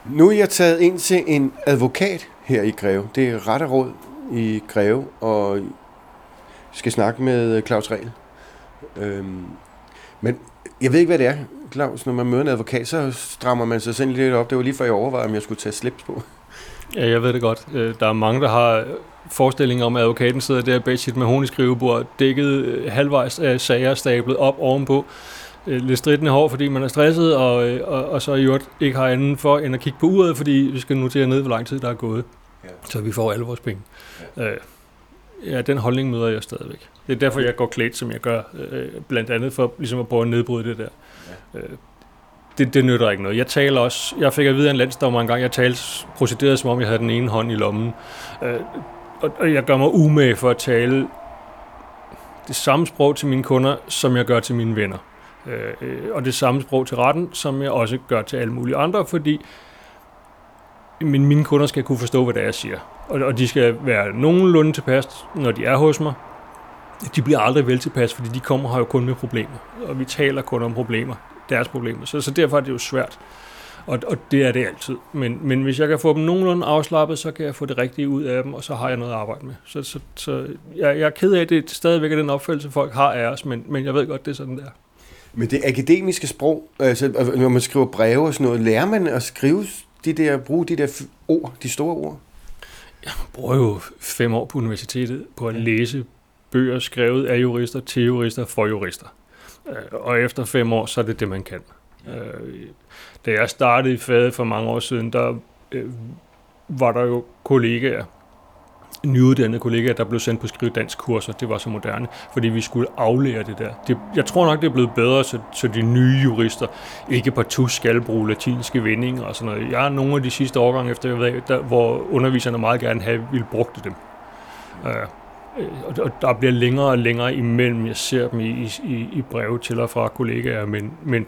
Nu er jeg taget ind til en advokat her i Greve. Det er Ret og Råd i Greve, og skal snakke med Claus Rehel. Men jeg ved ikke, hvad det er, Claus. Når man møder en advokat, så strammer man sig selv lidt op. Det var lige før jeg overvejede, om jeg skulle tage slips på. Ja, jeg ved det godt. Der er mange, der har forestillinger om, at advokaten sidder der bag sit mahoniskrivebord, dækket halvvejs af sager stablet op ovenpå. Lidt stridende hår, fordi man er stresset, og så i øvrigt ikke har anden for end at kigge på uret, fordi vi skal notere ned, hvor lang tid der er gået, så vi får alle vores penge. Ja, den holdning møder jeg stadigvæk. Det er derfor, jeg går klædt, som jeg gør, blandt andet for ligesom at prøve at nedbryde det der. Det nytter ikke noget. Jeg fik at vide af en landsdommer engang, jeg talte procederet, som om jeg havde den ene hånd i lommen. Og jeg gør mig umage for at tale det samme sprog til mine kunder, som jeg gør til mine venner. Og det samme sprog til retten, som jeg også gør til alle mulige andre, fordi mine kunder skal kunne forstå, hvad det er, jeg siger. Og de skal være nogenlunde tilpas, når de er hos mig. De bliver aldrig vel tilpas, fordi de kommer her jo kun med problemer. Og vi taler kun om problemer, deres problemer. Så derfor er det jo svært. Og det er det altid. Men hvis jeg kan få dem nogenlunde afslappet, så kan jeg få det rigtige ud af dem, og så har jeg noget at arbejde med. Så jeg er ked af, at det stadigvæk er den opfattelse, folk har af os, men jeg ved godt, det er sådan der. Men det akademiske sprog, altså når man skriver breve og sådan noget, lærer man at bruge de der ord, de store ord? Jeg bruger jo 5 år på universitetet på at læse bøger skrevet af jurister, til jurister, for jurister. Og efter 5 år, så er det det, man kan. Da jeg startede i faget for mange år siden, der var der jo kollegaer, nyuddannede kollegaer, der blev sendt på skrive dansk kurser. Det var så moderne, fordi vi skulle aflære det der. Jeg tror nok, det er blevet bedre, så de nye jurister ikke partout skal bruge latinske vendinger og sådan noget. Jeg er nogle af de sidste årgange efter, hvor underviserne meget gerne ville brugte dem. Og der bliver længere og længere imellem. Jeg ser dem i breve til og fra kollegaer, men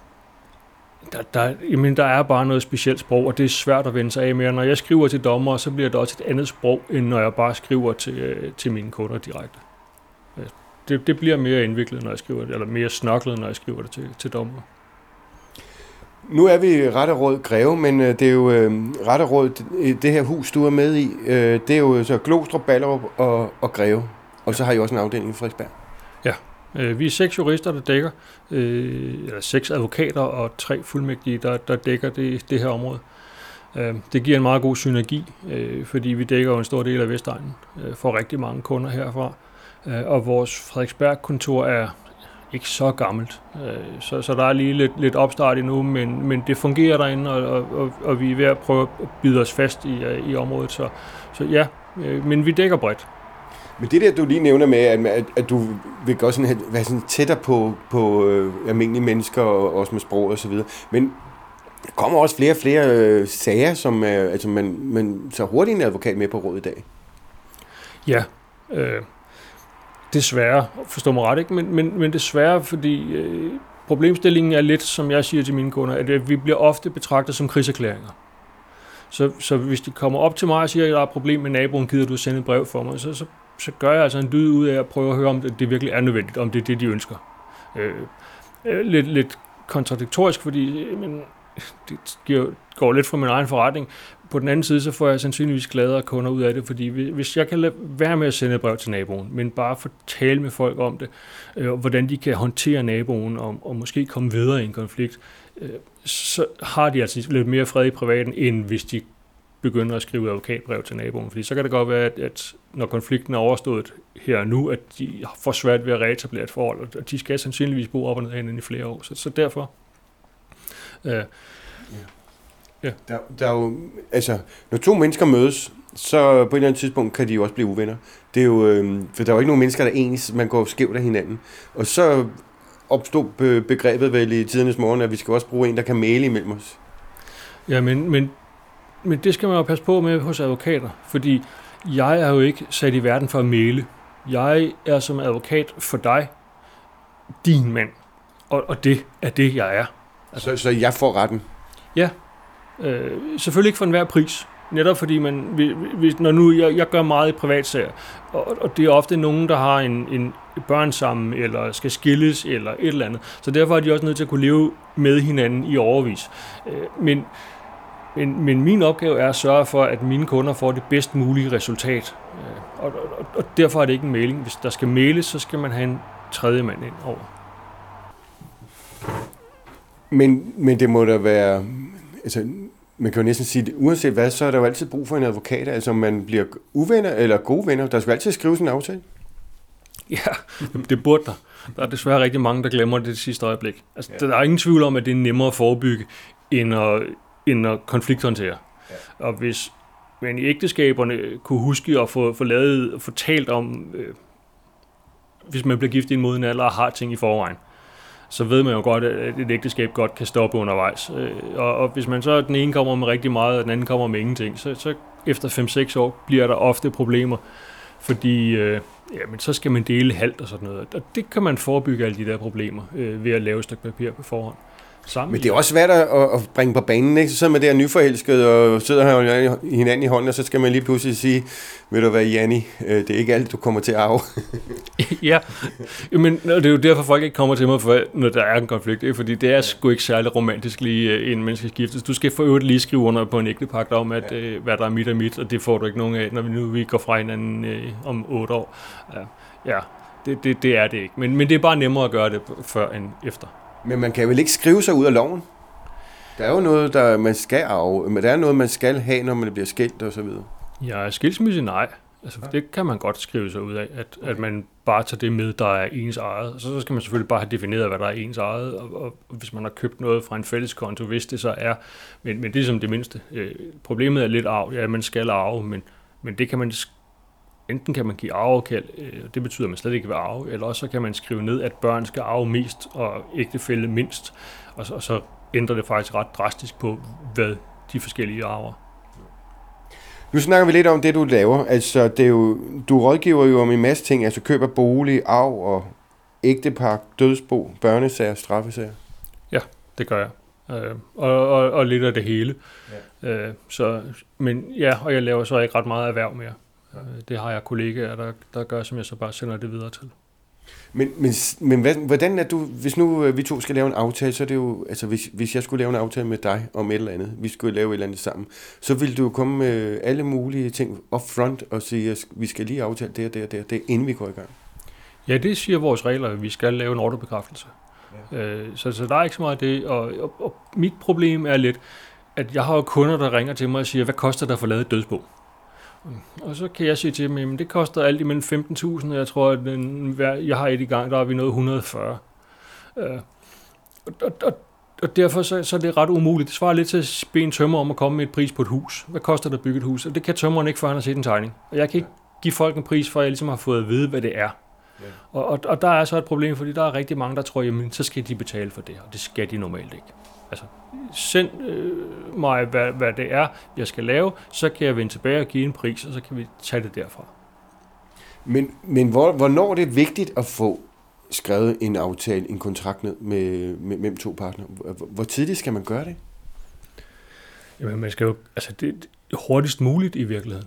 der er bare noget specielt sprog, og det er svært at vende sig af med. Når jeg skriver til dommer, så bliver det også et andet sprog, end når jeg bare skriver til mine kunder direkte. Det bliver mere indviklet, når jeg skriver det, eller mere snørklet, når jeg skriver det til dommer. Nu er vi i Ret og Råd Greve, men det er jo Ret og Råd, det her hus, du er med i, det er jo så Glostrup, Ballerup og Greve, og så har I også en afdeling i Frederiksberg. Ja. Vi er 6 jurister, der dækker, eller 6 advokater og 3 fuldmægtige, der dækker det her område. Det giver en meget god synergi, fordi vi dækker jo en stor del af Vestegnen, får rigtig mange kunder herfra, og vores Frederiksberg-kontor er ikke så gammelt, så der er lige lidt opstart endnu, men det fungerer derinde, og vi er ved at prøve at bide os fast i området, så ja, men vi dækker bredt. Men det der, du lige nævner med, at du vil godt være sådan tættere på almindelige mennesker, og også med sprog og så videre, men der kommer også flere og flere sager, som altså man så hurtigt en advokat med på råd i dag. Ja, desværre, forstår mig ret ikke, men desværre, fordi problemstillingen er lidt, som jeg siger til mine kunder, at vi bliver ofte betragtet som krigserklæringer. Så hvis de kommer op til mig og siger, at der er et problem med naboen, gider du sende et brev for mig, så gør jeg altså en dyd ud af at prøve at høre, om det virkelig er nødvendigt, om det er det, de ønsker. Lidt kontradiktorisk, fordi det går lidt fra min egen forretning. På den anden side, så får jeg sandsynligvis gladere kunder ud af det, fordi hvis jeg kan være med at sende et brev til naboen, men bare fortælle med folk om det, hvordan de kan håndtere naboen og måske komme videre i en konflikt, så har de altså lidt mere fred i privaten, end hvis de begynder at skrive advokatbrev til naboen. Fordi så kan det godt være, at når konflikten er overstået her og nu, at de får svært ved at reetablere et forhold, og de skal sandsynligvis bo op og ned inden i flere år. Så derfor... Ja. Der er jo, altså, når 2 mennesker mødes, så på et eller andet tidspunkt kan de jo også blive uvenner. Det er jo, for der er jo ikke nogen mennesker, der er ens, man går skævt af hinanden. Og så opstod begrebet vel i tidernes morgen, at vi skal også bruge en, der kan mæle imellem os. Ja, men det skal man jo passe på med hos advokater, fordi jeg er jo ikke sat i verden for at mæle. Jeg er som advokat for dig, din mand, og det er det, jeg er. Altså, så jeg får retten? Ja, selvfølgelig ikke for enhver pris. Netop fordi når nu jeg gør meget i privatsager, og det er ofte nogen, der har en børn sammen, eller skal skilles, eller et eller andet. Så derfor er de også nødt til at kunne leve med hinanden i årevis. Men Men min opgave er at sørge for, at mine kunder får det bedst mulige resultat. Og derfor er det ikke en mailing. Hvis der skal mailes, så skal man have en tredje mand ind over. Men det må da være... Altså, man kan jo næsten sige, at uanset hvad, så er der jo altid brug for en advokat. Altså, man bliver uvenner eller gode venner. Der skal altid skrives en aftale. Ja, det burde der. Der er desværre rigtig mange, der glemmer det sidste øjeblik. Altså, der er ingen tvivl om, at det er nemmere at forebygge, end at konflikthåndtere. Ja. Og hvis man i ægteskaberne kunne huske at få talt om, hvis man bliver gift i en moden alder og har ting i forvejen, så ved man jo godt, at et ægteskab godt kan stoppe undervejs. Og hvis man så den ene kommer med rigtig meget, og den anden kommer med ingenting, så efter 5-6 år bliver der ofte problemer, fordi men så skal man dele halvt og sådan noget. Og det kan man forebygge alle de der problemer ved at lave et stykke papir på forhånd. Sammen. Men det er også svært at bringe på banen, ikke? Så sidder man der nyforelsket og sidder her hinanden i hånden, og så skal man lige pludselig sige, vil du være Janni, det er ikke alt, du kommer til at arve. Ja, men det er jo derfor, folk ikke kommer til mig, når der er en konflikt, ikke? Fordi det er sgu ikke særlig romantisk lige en menneske skiftes. Du skal for øvrigt lige skrive under på en ægtepagt om, at hvad der er mit, og det får du ikke nogen af, når vi går fra hinanden om 8 år. Ja, det er det ikke. Men det er bare nemmere at gøre det før end efter. Men man kan vel ikke skrive sig ud af loven? Der er jo noget, man skal arve, men der er noget, man skal have, når man bliver skilt og så videre. Ja, skilsmisse nej. Altså, det kan man godt skrive sig ud af, at man bare tager det med, der er ens eget. Og så skal man selvfølgelig bare have defineret, hvad der er ens eget, og hvis man har købt noget fra en fælleskonto, hvis det så er. Men det er som det mindste. Problemet er lidt arv. Ja, man skal arve, men det kan man enten kan man give arvekald, det betyder, at man slet ikke vil arve, eller også så kan man skrive ned, at børn skal arve mest, og ægtefælle mindst, og så ændrer det faktisk ret drastisk på, hvad de forskellige arver. Nu snakker vi lidt om det, du laver. Altså, det er jo, du rådgiver jo om en masse ting, altså køber bolig, arv og ægtepagt, dødsbo, børnesager, straffesager. Ja, det gør jeg. Og lidt af det hele. Ja. Og jeg laver så ikke ret meget erhverv mere. Det har jeg kollegaer, der gør, som jeg så bare sender det videre til. Men hvordan er du, hvis nu vi to skal lave en aftale, så er det jo, altså hvis jeg skulle lave en aftale med dig om et eller andet, vi skulle lave et eller andet sammen, så ville du komme med alle mulige ting up front og sige, at vi skal lige aftale det, inden vi går i gang. Ja, det siger vores regler, at vi skal lave en ordrebekræftelse. Ja. Så der er ikke så meget af det, og mit problem er lidt, at jeg har jo kunder, der ringer til mig og siger, hvad koster der for at lave et dødsbo? Og så kan jeg sige til dem, at det koster alt imellem 15.000, og jeg tror, at jeg har et i gang, der er vi nået 140. Og derfor så er det ret umuligt. Det svarer lidt til at bede en tømrer om at komme med et pris på et hus. Hvad koster det at bygge et hus? Og det kan tømreren ikke, før han har set en tegning. Og jeg kan ikke give folk en pris, før jeg ligesom har fået at vide, hvad det er. Ja. Og der er så et problem, fordi der er rigtig mange, der tror, jamen, så skal de betale for det, og det skal de normalt ikke. Altså, send mig, hvad det er, jeg skal lave, så kan jeg vende tilbage og give en pris, og så kan vi tage det derfra. Men hvornår er det vigtigt at få skrevet en aftale, en kontrakt ned mellem to partnere? Hvor tidligt skal man gøre det? Jamen, man skal jo, altså det er hurtigst muligt i virkeligheden.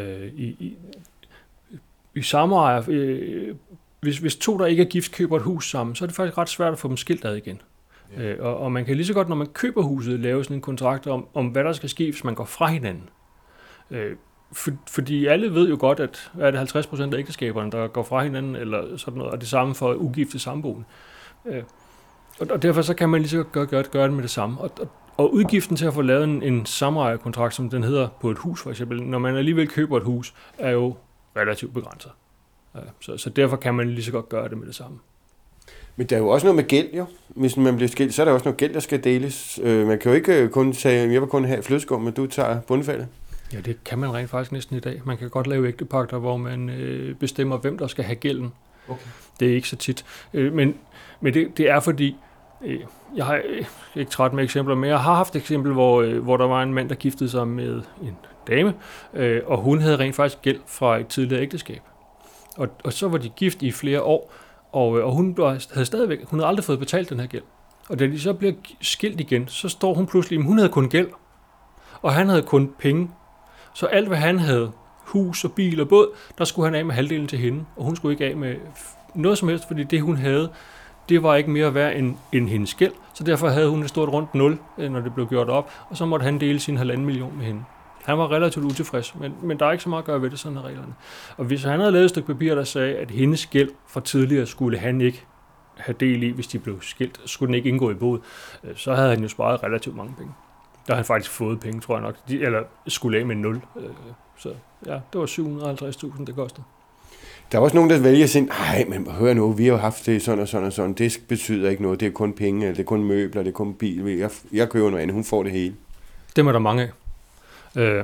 I samejer, hvis to, der ikke er gift, køber et hus sammen, så er det faktisk ret svært at få dem skilt ad igen. Ja. Og man kan lige så godt, når man køber huset, lave sådan en kontrakt om hvad der skal ske, hvis man går fra hinanden. Fordi alle ved jo godt, at er det 50% af ægteskaberne, der går fra hinanden, eller sådan noget, og det samme for ugifte samboende. Og derfor så kan man lige så godt gøre det med det samme. Og udgiften til at få lavet en samejerkontrakt, som den hedder på et hus for eksempel, når man alligevel køber et hus, er jo relativt begrænset. Så derfor kan man lige så godt gøre det med det samme. Men der er jo også noget med gæld, jo. Hvis man bliver skilt, så er der også noget gæld, der skal deles. Man kan jo ikke kun sige, jeg vil kun have flødeskum, men du tager bundfaldet. Ja, det kan man rent faktisk næsten i dag. Man kan godt lave ægtepagter, hvor man bestemmer, hvem der skal have gælden. Okay. Det er ikke så tit. Men det er fordi, jeg har ikke træt med eksempler, men jeg har haft et eksempel, hvor der var en mand, der giftede sig med en dame, og hun havde rent faktisk gæld fra et tidligere ægteskab. Og så var de gift i flere år, og hun havde aldrig fået betalt den her gæld. Og da de så bliver skilt igen, så står hun pludselig, hun havde kun gæld, og han havde kun penge. Så alt hvad han havde, hus og bil og båd, der skulle han af med halvdelen til hende, og hun skulle ikke af med noget som helst, fordi det hun havde, det var ikke mere værd end hendes gæld, så derfor havde hun et stort rundt 0, når det blev gjort op, og så måtte han dele sin 1,5 million med hende. Han var relativt utilfreds, men der er ikke så meget at gøre ved det, sådan er reglerne. Og hvis han havde lavet et stykke papir, der sagde, at hendes gæld fra tidligere skulle han ikke have del i, hvis de blev skilt, skulle den ikke indgå i boet, så havde han jo sparet relativt mange penge. Der har han faktisk fået penge, tror jeg nok, eller skulle af med 0. Så ja, det var 750.000, det kostede. Der er også nogen, der vælger at sige, nej, men hør nu, vi har jo haft det sådan og sådan og sådan, det betyder ikke noget, det er kun penge, eller det er kun møbler, det er kun bil, jeg køber noget andet, hun får det hele. Dem er der mange af.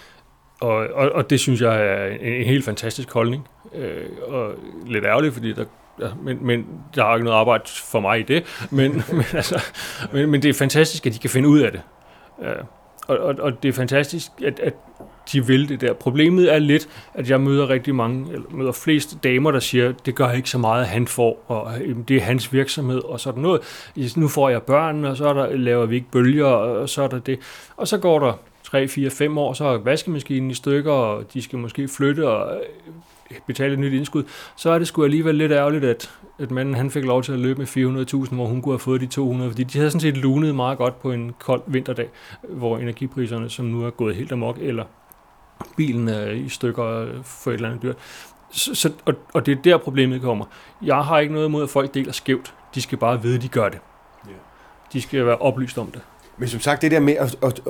Og det synes jeg er en helt fantastisk holdning, og lidt ærgerligt, fordi men der er ikke noget arbejde for mig i det, men det er fantastisk, at de kan finde ud af det. Og det er fantastisk, at de vil det der. Problemet er lidt, at jeg møder flest damer, der siger, det gør ikke så meget, han får, og det er hans virksomhed, og sådan noget. Nu får jeg børn, og så laver vi ikke bølger, og så er der det. Og så går der 3, 4, 5 år, så er vaskemaskinen i stykker, og de skal måske flytte og betale et nyt indskud. Så er det sgu alligevel lidt ærgerligt, at manden han fik lov til at løbe med 400.000, hvor hun kunne have fået de 200, fordi de havde sådan set lunet meget godt på en kold vinterdag, hvor energipriserne, som nu er gået helt amok, eller bilen er i stykker for et eller andet dyrt. Og det er der problemet kommer. Jeg har ikke noget imod, at folk deler skævt. De skal bare vide, at de gør det. De skal være oplyst om det. Men som sagt, det der med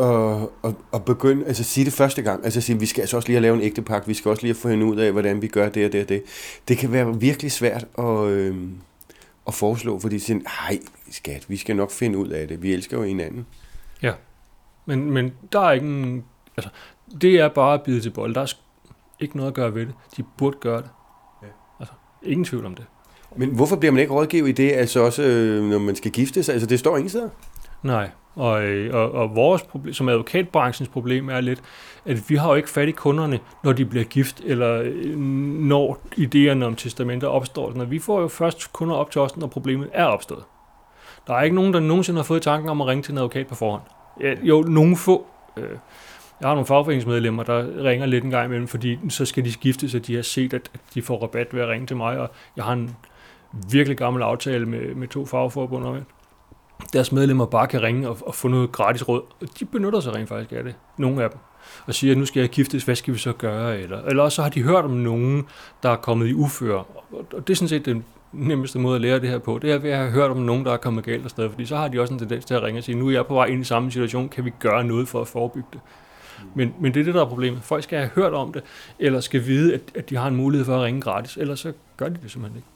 at begynde, altså sige det første gang, altså sige, vi skal altså også lige have lavet en ægtepagt, vi skal også lige have fundet ud af, hvordan vi gør det og det og det. Det kan være virkelig svært at foreslå, fordi de siger, hej skat, vi skal nok finde ud af det, vi elsker jo hinanden. Ja, men der er ikke altså, det er bare at bide til bold, der er ikke noget at gøre ved det, de burde gøre det. Ja. Altså, ingen tvivl om det. Men hvorfor bliver man ikke rådgivet i det, altså også når man skal gifte sig, altså det står ingen steder? Nej, og vores problem, som advokatbranchens problem er lidt, at vi har jo ikke fat i kunderne, når de bliver gift, eller når idéerne om testamenter opstår. Når vi får jo først kunder op til os, når problemet er opstået. Der er ikke nogen, der nogensinde har fået tanken om at ringe til en advokat på forhånd. Jo, nogle få. Jeg har nogle fagforeningsmedlemmer, der ringer lidt en gang imellem, fordi så skal de skifte, så de har set, at de får rabat ved at ringe til mig, og jeg har en virkelig gammel aftale med 2 fagforbund om det. Deres medlemmer bare kan ringe og få noget gratis råd. De benytter sig rent faktisk af det, nogle af dem, og siger, at nu skal jeg giftes, hvad skal vi så gøre? Eller også så har de hørt om nogen, der er kommet i uføre. Og det er sådan set den nemmeste måde at lære det her på. Det er ved at have hørt om nogen, der er kommet galt afsted, fordi så har de også en tendens til at ringe og sige, nu er jeg på vej ind i samme situation, kan vi gøre noget for at forebygge det? Men det er det, der er problemet. Folk skal have hørt om det, eller skal vide, at de har en mulighed for at ringe gratis, ellers så gør de det simpelthen ikke.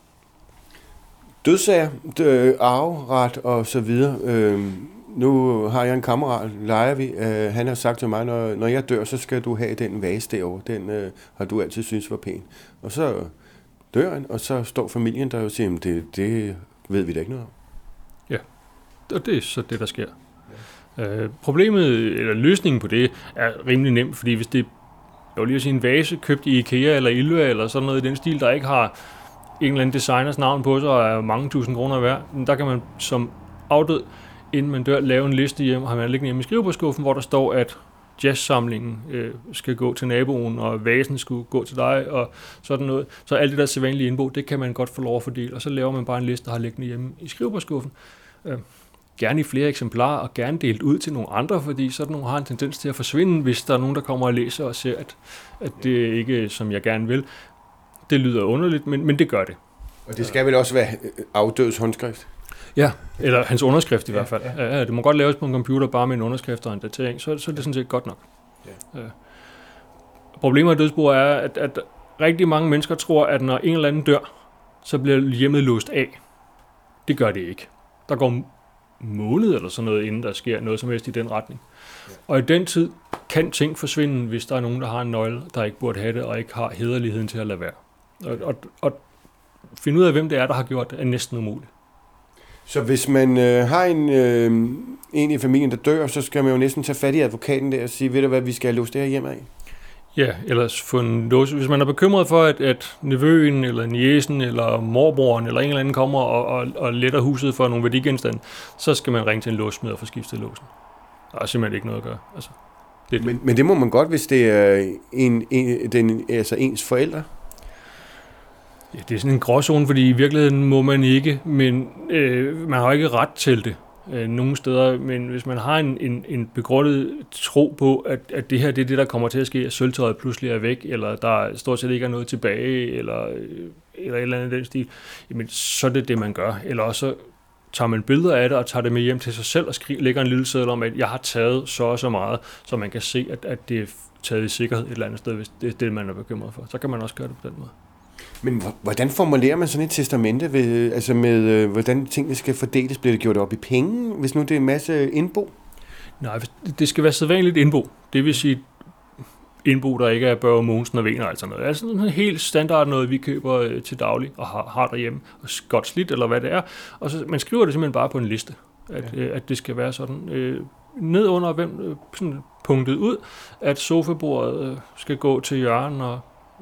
Dødssager, arveret og så videre. Nu har jeg en kammerat, leger vi. Han har sagt til mig, når jeg dør, så skal du have den vase derovre. Den har du altid synes var pæn. Og så dør han, og så står familien der og siger, det ved vi da ikke noget om. Ja, og det er så det, der sker. Problemet, eller løsningen på det, er rimelig nemt, fordi hvis det, jeg vil lige sige, en vase købt i IKEA eller Ilva, eller sådan noget i den stil, der ikke har en eller anden designers navn på sig, og er mange tusind kroner værd, der kan man som afdød, inden man dør, lave en liste hjem, har man liggende hjemme i skrivebordskuffen, hvor der står, at jazzsamlingen skal gå til naboen, og vasen skulle gå til dig, og sådan noget. Så alt det der sædvanlige indbo, det kan man godt få lov at fordele, og så laver man bare en liste, der har liggende hjemme i skrivebordskuffen. Gerne i flere eksemplarer, og gerne delt ud til nogle andre, fordi sådan nogle har en tendens til at forsvinde, hvis der er nogen, der kommer og læser og ser, at det ikke er, som jeg gerne vil. Det lyder underligt, men det gør det. Og det skal vel også være afdøds håndskrift? Ja, eller hans underskrift i hvert fald. Ja, det må godt laves på en computer bare med en underskrift og en datering, så er det sådan set godt nok. Ja. Problemet i dødsbo er, at rigtig mange mennesker tror, at når en eller anden dør, så bliver hjemmet låst af. Det gør det ikke. Der går måned eller sådan noget, inden der sker noget som helst i den retning. Ja. Og i den tid kan ting forsvinde, hvis der er nogen, der har en nøgle, der ikke burde have det, og ikke har hæderligheden til at lade være. Og finde ud af, hvem det er, der har gjort det, er næsten umuligt. Så hvis man har en i familien, der dør, så skal man jo næsten tage fat i advokaten der og sige, ved du hvad, vi skal have låst det her hjem af? Ja, ellers få en låse. Hvis man er bekymret for, at nevøen, eller niecen, eller morbroren, eller en eller anden kommer og letter huset for nogle værdigenstande, så skal man ringe til en låssmed og få skiftet låsen. Der er simpelthen ikke noget at gøre. Altså, men det må man godt, hvis det er ens forældre? Ja, det er sådan en gråzone, fordi i virkeligheden må man ikke, men man har ikke ret til det nogle steder. Men hvis man har en begrundet tro på, at det her det er det, der kommer til at ske, at sølvtøjet pludselig er væk, eller der stort set ikke er noget tilbage, eller et eller andet den stil, jamen, så er det det, man gør. Eller også tager man billeder af det og tager det med hjem til sig selv og lægger en lille seddel om, at jeg har taget så og så meget, så man kan se, at det er taget i sikkerhed et eller andet sted, hvis det er det, man er bekymret for. Så kan man også gøre det på den måde. Men hvordan formulerer man sådan et testamente, med hvordan tingene skal fordeles? Bliver det gjort op i penge, hvis nu det er en masse indbo? Nej, det skal være sædvanligt indbo. Det vil sige indbo, der ikke er Børge Mogensen og Wener, altså noget. Altså sådan helt standard noget, vi køber til daglig og har derhjemme, og godt slidt, eller hvad det er. Og så, man skriver det simpelthen bare på en liste, at det skal være sådan. Ned under hvem sådan punktet ud, at sofabordet skal gå til Jørgen, og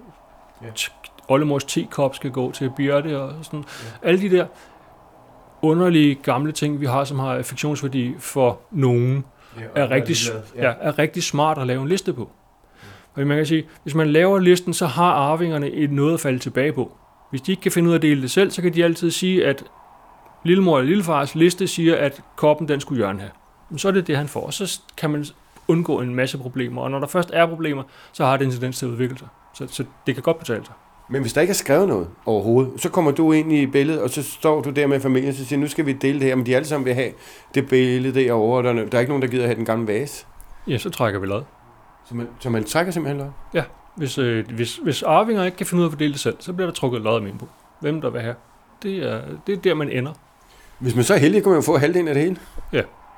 oldemors tekop skal gå til Birte, og sådan. Ja. Alle de der underlige gamle ting, vi har, som har affektionsværdi for nogen, er rigtig smart at lave en liste på. Og man kan sige, hvis man laver listen, så har arvingerne et noget at falde tilbage på. Hvis de ikke kan finde ud af at dele det selv, så kan de altid sige, at lillemor eller lillefars liste siger, at koppen, den skulle Jørgen have. Men så er det det, han får. Og så kan man undgå en masse problemer. Og når der først er problemer, så har det en tendens til at udvikle sig. Så det kan godt betale sig. Men hvis der ikke er skrevet noget overhovedet, så kommer du ind i billedet, og så står du der med familien, og så siger, nu skal vi dele det her, men de alle sammen vil have det billede derovre, og der er ikke nogen, der gider have den gamle vase. Ja, så trækker vi lod. Så man trækker simpelthen lod? Ja, hvis arvinger ikke kan finde ud af at fordele det selv, så bliver der trukket lod med på. Hvem der vil have. Det er der, man ender. Hvis man så er heldig, kan man jo få halvdelen af det hele. Ja.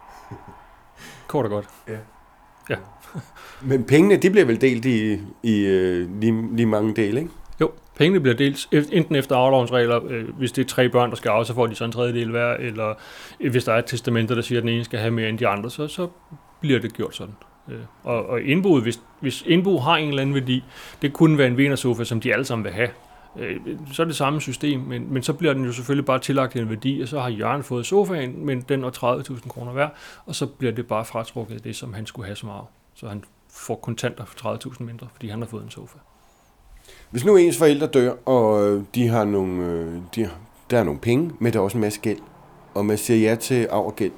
Kort og godt. Ja. Men pengene, de bliver vel delt i lige mange dele, ikke? Jo, pengene bliver delt enten efter arvelovens regler, hvis det er 3 børn, der skal arve, så får de så en tredjedel hver, eller hvis der er et testamente, der siger, at den ene skal have mere end de andre, så bliver det gjort sådan. Og indboet, hvis indbo har en eller anden værdi, det kunne være en Wener-sofa, som de alle sammen vil have, så er det samme system, men så bliver den jo selvfølgelig bare tillagt en værdi, og så har Jørgen fået sofaen, men den er 30.000 kroner værd, og så bliver det bare fratrukket det, som han skulle have som arv. Så han får kontanter for 30.000 mindre, fordi han har fået en sofa. Hvis nu ens forældre dør, og de har der er nogle penge, men der er også en masse gæld, og man siger ja til arv og gæld,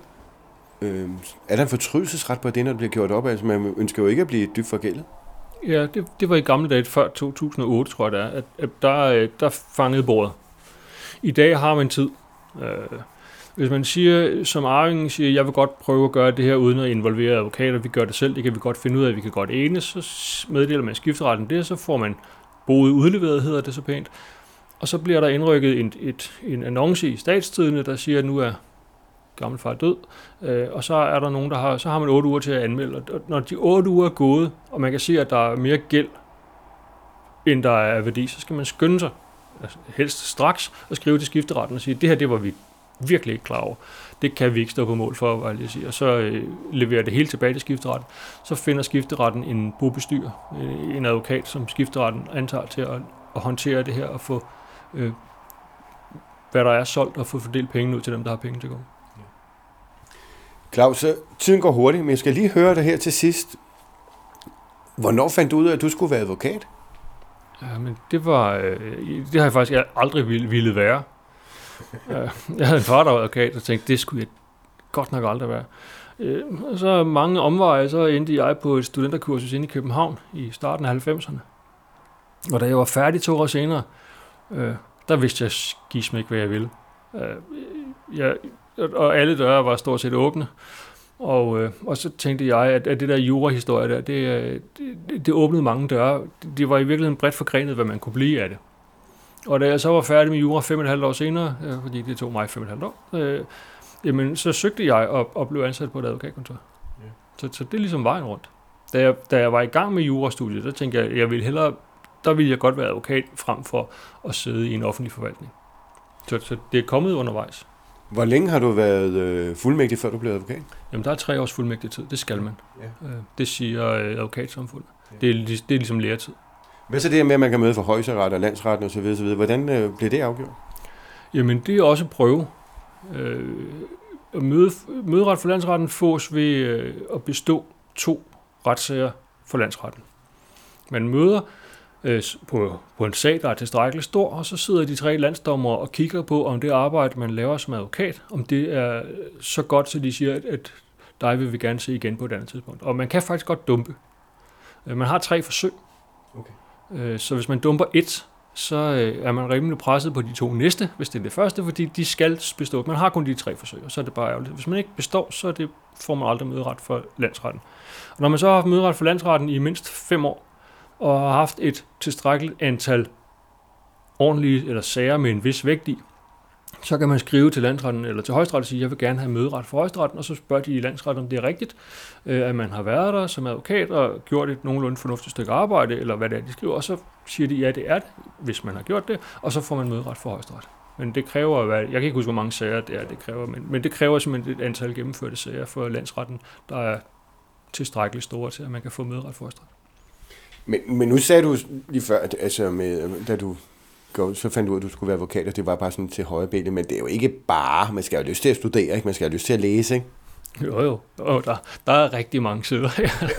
er der en fortrydelsesret på det, når det bliver gjort op? Altså man ønsker jo ikke at blive dybt forgældet. Ja, det var i gamle dage, før 2008, tror jeg det er, at der fangede bordet. I dag har man tid. Hvis man siger, som arvingen siger, jeg vil godt prøve at gøre det her uden at involvere advokater, vi gør det selv, det kan vi godt finde ud af, vi kan godt enes, så meddeler man skifteretten det, så får man boet udleveret, hedder det så pænt, og så bliver der indrykket en annonce i Statstidende, der siger, at nu er gammelfar død, og så er der nogen, så har man 8 uger til at anmelde, og når de 8 uger er gået, og man kan se, at der er mere gæld, end der er værdi, så skal man skynde sig, altså helst straks, og skrive til skifteretten og sige, det her, det var vi virkelig ikke klar over. Det kan vi ikke stå på mål for, hvad jeg lige siger. Og så leverer det hele tilbage til skifteretten. Så finder skifteretten en bobestyrer, en advokat, som skifteretten antager til at håndtere det her og få, hvad der er solgt, og få fordelt penge ud til dem, der har penge til at gå. Claus, tiden går hurtigt, men jeg skal lige høre dig her til sidst. Hvornår fandt du ud af, at du skulle være advokat? Ja, men det har jeg faktisk aldrig ville være. Jeg havde en far, der var advokat, og tænkte, det skulle jeg godt nok aldrig være. Og så mange omveje, så endte jeg på et studenterkursus inde i København i starten af 90'erne. Og da jeg var færdig 2 år senere, der vidste jeg gisme ikke, hvad jeg ville. Og alle døre var stort set åbne. Og så tænkte jeg, at det der jurahistorie der, det åbnede mange døre. Det var i virkeligheden bredt forgrenet, hvad man kunne blive af det. Og da jeg så var færdig med jura 5,5 år senere, fordi det tog mig 5,5 år, jamen så søgte jeg og blev ansat på et advokatkontor. Yeah. Så det er ligesom vejen rundt. Da jeg var i gang med jurastudiet, der tænkte jeg, der ville jeg godt være advokat frem for at sidde i en offentlig forvaltning. Så det er kommet undervejs. Hvor længe har du været fuldmægtig, før du blev advokat? Jamen der er 3 års fuldmægtigtid, det skal man. Yeah. Det siger advokatsamfundet. Yeah. Det er ligesom læretid. Hvad så det med, at man kan møde for højesteret og landsretten og så videre? Hvordan bliver det afgjort? Jamen, det er også prøve. Møderet for landsretten fås ved at bestå 2 retssager for landsretten. Man møder på en sag, der er tilstrækkeligt stor, og så sidder de 3 landsdommere og kigger på, om det arbejde, man laver som advokat, om det er så godt, så de siger, at dig vil vi gerne se igen på et andet tidspunkt. Og man kan faktisk godt dumpe. Man har 3 forsøg. Okay. Så hvis man dumper 1, så er man rimelig presset på de 2 næste, hvis det er det første, fordi de skal bestå. Man har kun de 3 forsøg, og så er det bare ærgerligt. Hvis man ikke består, så får man aldrig møderet for landsretten. Og når man så har haft møderet for landsretten i mindst 5 år, og har haft et tilstrækkeligt antal ordentlige eller sager med en vis vægt i, så kan man skrive til landsretten eller til højesteret og sige, jeg vil gerne have møderet for højesteretten, og så spørger de i landsretten, om det er rigtigt, at man har været der som advokat og gjort et nogenlunde fornuftigt stykke arbejde, eller hvad det er, de skriver, og så siger de, ja, det er det, hvis man har gjort det, og så får man møderet for højesteret. Men det kræver, jeg kan ikke huske, hvor mange sager det kræver, men det kræver simpelthen et antal gennemførte sager for landsretten, der er tilstrækkeligt store til, at man kan få møderet for højesteret. Men nu sagde du lige før, at da du så fandt du ud af, at du skulle være advokat, og det var bare sådan til højre benet, men det er jo ikke bare, man skal have lyst til at studere, ikke? Man skal have lyst til at læse, ikke? Jo, der er rigtig mange sider.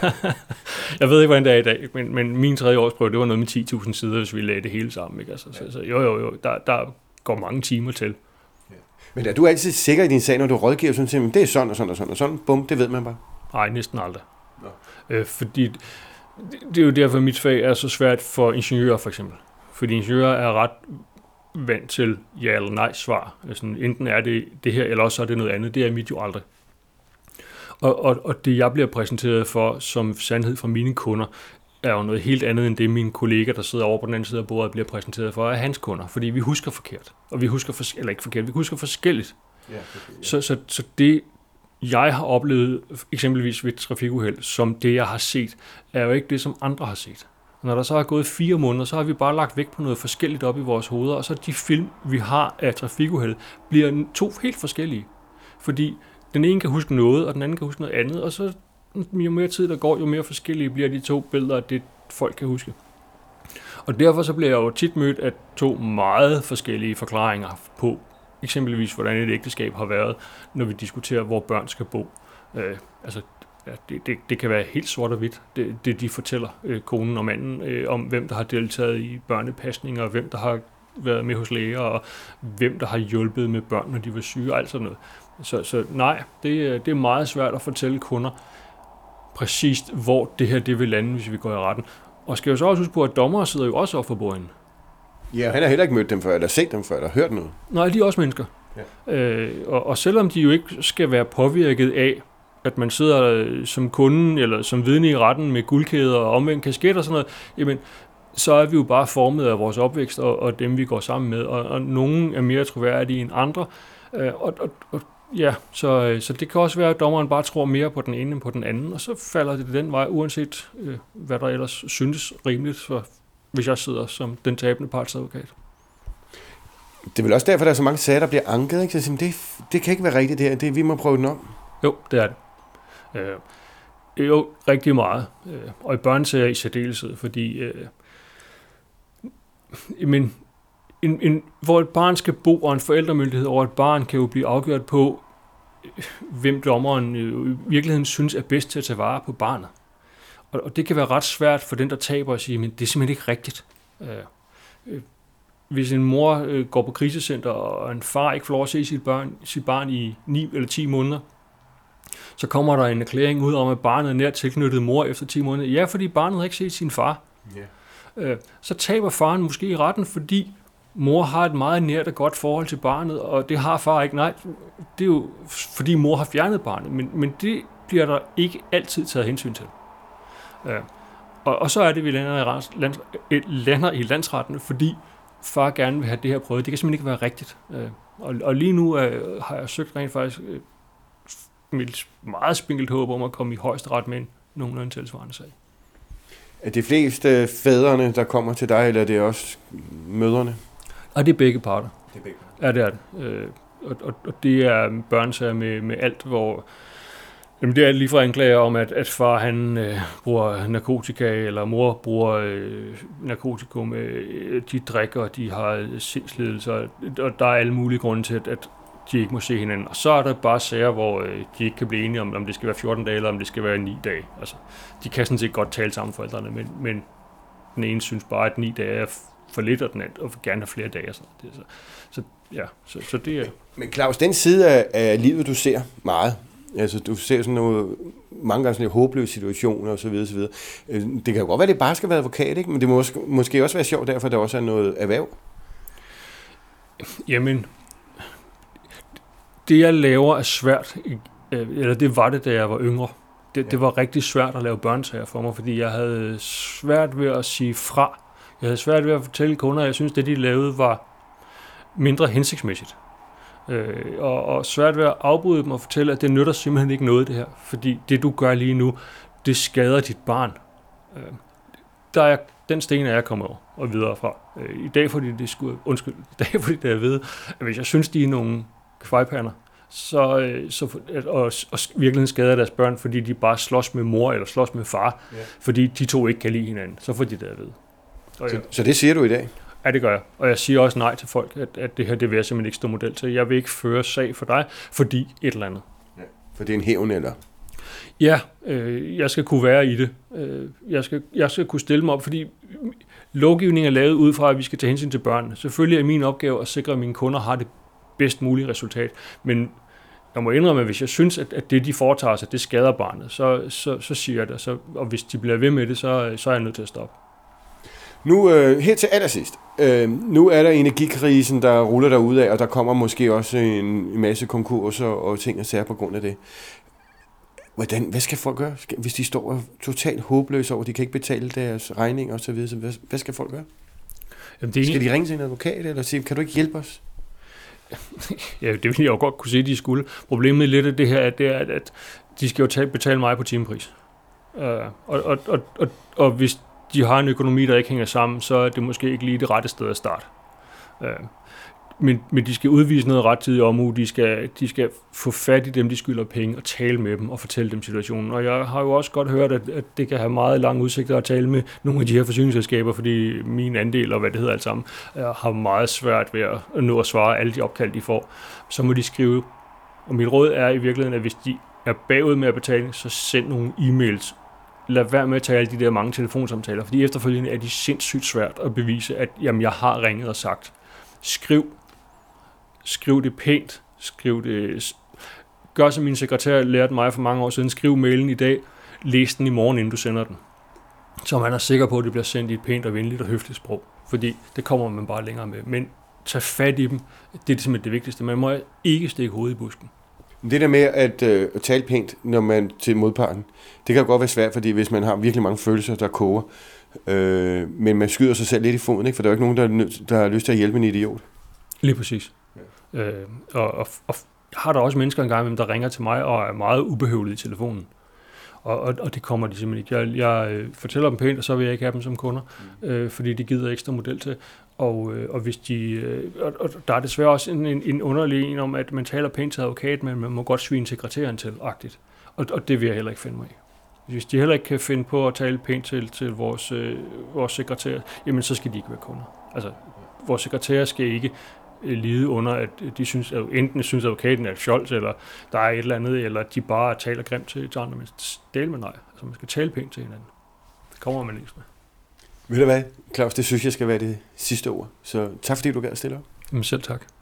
Jeg ved ikke, hvordan det er i dag, men min 3. årsprøve, det var noget med 10.000 sider, hvis vi lagde det hele sammen, ikke? Altså, så der går mange timer til. Ja. Men er du altid sikker i din sag, når du rådgiver, sådan at det er sådan og sådan og sådan og sådan, bum, det ved man bare? Nej, næsten aldrig. Fordi det er jo derfor, mit fag er så svært for ingeniører, for eksempel. Fordi ingeniører er ret vant til ja eller nej svar. Altså, enten er det her, eller også er det noget andet. Det er mit jo aldrig. Og det, jeg bliver præsenteret for som sandhed fra mine kunder, er jo noget helt andet end det, mine kolleger, der sidder over på den anden side af bordet, bliver præsenteret for, af hans kunder. Fordi vi husker forkert. Og vi husker forskelligt. Ja. Så det, jeg har oplevet, eksempelvis ved trafikuheld, som det, jeg har set, er jo ikke det, som andre har set. Når der så er gået 4 måneder, så har vi bare lagt vægt på noget forskelligt op i vores hoveder, og så de film, vi har af trafikuheld, bliver 2 helt forskellige. Fordi den ene kan huske noget, og den anden kan huske noget andet, og så jo mere tid der går, jo mere forskellige bliver de 2 billeder af det, folk kan huske. Og derfor så bliver jeg jo tit mødt af 2 meget forskellige forklaringer på, eksempelvis hvordan et ægteskab har været, når vi diskuterer, hvor børn skal bo. Det kan være helt sort og hvidt, det de fortæller konen og manden, om hvem der har deltaget i børnepasning, og hvem der har været med hos læger, og hvem der har hjulpet med børn, når de var syge, og alt sådan noget. Så nej, det er meget svært at fortælle kunder præcist, hvor det her det vil lande, hvis vi går i retten. Og skal jo så også huske på, at dommere sidder jo også op for bordenden. Ja, han har heller ikke mødt dem før, eller set dem før, eller hørt noget. Nej, de er også mennesker. Ja. Og selvom de jo ikke skal være påvirket af, at man sidder som kunde eller som vidne i retten med guldkæder og omvendt kasket og sådan noget, jamen, så er vi jo bare formet af vores opvækst og dem, vi går sammen med. Og nogen er mere troværdige end andre. Så det kan også være, at dommeren bare tror mere på den ene end på den anden, og så falder det den vej, uanset hvad der ellers synes rimeligt, for, hvis jeg sidder som den tabende partsadvokat. Det er vel også derfor, der er så mange sager, der bliver anket, ikke? Så det kan ikke være rigtigt, det her. Vi må prøve den om. Jo, det er det. Jo, rigtig meget. Og i børnesager i særdeleshed, fordi hvor et barn skal bo, og en forældremyndighed over et barn, kan jo blive afgjort på, hvem dommeren i virkeligheden synes er bedst til at tage vare på barnet. Og det kan være ret svært for den, der taber, at sige, men det er simpelthen ikke rigtigt. Hvis en mor går på krisecenter, og en far ikke får lov at se sit barn i 9 eller 10 måneder, så kommer der en erklæring ud om, at barnet er nært tilknyttet mor efter 10 måneder. Ja, fordi barnet har ikke set sin far. Yeah. Så taber faren måske i retten, fordi mor har et meget nært og godt forhold til barnet, og det har far ikke. Nej, det er jo fordi mor har fjernet barnet, men det bliver der ikke altid taget hensyn til. Og så er det, vi lander i landsretten, fordi far gerne vil have det her prøvet. Det kan simpelthen ikke være rigtigt. Og lige nu har jeg søgt rent faktisk med meget spinkelt håb om at komme i højesteret med nogenlunde tilsvarende sag. Er det fleste fædrene, der kommer til dig, eller er det også mødrene? Og det er begge parter. Ja, det er det. Og det er børnesager med alt, hvor jamen det er lige fra anklager om, at far han bruger narkotika, eller mor bruger narkotikum, de drikker, de har sindslidelser, og der er alle mulige grunde til, at de ikke må se hinanden. Og så er der bare sager, hvor de ikke kan blive enige om det skal være 14 dage, eller om det skal være 9 dage. Altså, de kan sådan set godt tale sammen, forældrene, men den ene synes bare, at 9 dage er for lidt, og den anden og vil gerne have flere dage. Så det er... Men Claus, den side af livet, du ser meget, altså du ser sådan nogle, mange gange sådan nogle håbløse situationer osv. osv. Det kan jo godt være, at det bare skal være advokat, ikke? Men det må måske også være sjovt, derfor der også er noget erhverv. Jamen, det jeg laver er svært, eller det var det, da jeg var yngre. Det var rigtig svært at lave børnesager for mig, fordi jeg havde svært ved at sige fra. Jeg havde svært ved at fortælle kunder, at jeg synes, det de lavede var mindre hensigtsmæssigt. Og svært ved at afbryde dem og fortælle, at det nytter simpelthen ikke noget det her, fordi det du gør lige nu, det skader dit barn. Den sten er jeg kommet over og videre fra. I dag fordi det er ved, at hvis jeg synes, de er nogle kvejpander, og virkelig skader deres børn, fordi de bare slås med mor eller slås med far, fordi de to ikke kan lide hinanden, så får de det at vide. Så det siger du i dag? Ja, det gør jeg. Og jeg siger også nej til folk, at det her, det vil jeg simpelthen ikke stå model til. Jeg vil ikke føre sag for dig, fordi et eller andet. Ja, for det er en hævn, eller? Ja, jeg skal kunne være i det. Jeg skal kunne stille mig op, fordi lovgivningen er lavet ud fra, at vi skal tage hensyn til børnene. Selvfølgelig er min opgave at sikre, at mine kunder har det bedst mulige resultat. Men jeg må indrømme, at hvis jeg synes, at det, de foretager sig, det skader barnet, så siger jeg det. Og hvis de bliver ved med det, så er jeg nødt til at stoppe. Nu her til allersidst. Nu er der energikrisen, der ruller derudad, og der kommer måske også en masse konkurser og ting og sager på grund af det. Hvad skal folk gøre, hvis de står totalt håbløse over, de kan ikke betale deres regninger og så videre? Hvad skal folk gøre? Jamen, skal de ringe til en advokat, eller sige, kan du ikke hjælpe os? Ja, det ville jeg jo godt kunne sige, de skulle. Problemet lidt af det her, det er, at de skal jo betale mig på timepris. Og hvis de har en økonomi, der ikke hænger sammen, så er det måske ikke lige det rette sted at starte. Men de skal udvise noget rettidig omhu, de skal få fat i dem, de skylder penge, og tale med dem og fortælle dem situationen. Og jeg har jo også godt hørt, at det kan have meget lange udsigter at tale med nogle af de her forsyningsselskaber, fordi min andel og hvad det hedder alt sammen, har meget svært ved at nå at svare alle de opkald, de får. Så må de skrive. Og mit råd er i virkeligheden, at hvis de er bagud med at betale, så send nogle e-mails. Lad være med at tage alle de der mange telefonsamtaler, fordi efterfølgende er de sindssygt svært at bevise, at jamen, jeg har ringet og sagt. Skriv det pænt. Gør som min sekretær lærte mig for mange år siden. Skriv mailen i dag. Læs den i morgen, inden du sender den. Så man er sikker på, at det bliver sendt i et pænt og venligt og høfligt sprog. Fordi det kommer man bare længere med. Men tag fat i dem. Det er simpelthen det vigtigste. Man må ikke stikke hovedet i busken. Det der med at tale pænt, når man til modparten, det kan godt være svært, fordi hvis man har virkelig mange følelser, der koger, men man skyder sig selv lidt i foden, ikke? For der er jo ikke nogen, der har lyst til at hjælpe en idiot. Lige præcis. Ja. Og jeg har der også mennesker engang, der ringer til mig og er meget ubehøvelige i telefonen. Og det kommer de simpelthen ikke. Jeg fortæller dem pænt, og så vil jeg ikke have dem som kunder, fordi de gider ekstra model til. Og hvis og der er desværre også en underlig en om, at man taler pænt til advokat, men man må godt svine sekretæren til-agtigt. Og det vil jeg heller ikke finde mig i. Hvis de heller ikke kan finde på at tale pænt til vores sekretær, jamen så skal de ikke være kunder. Altså, vores sekretærer skal ikke lide under, at de synes, at enten synes advokaten er et fjols, eller der er et eller andet, eller de bare taler grimt til andre, men del med nej. Altså man skal tale pænt til hinanden. Det kommer man ikke med. Ved du hvad, Claus, det synes jeg skal være det sidste ord. Så tak fordi du gad at stille op. Jamen selv tak.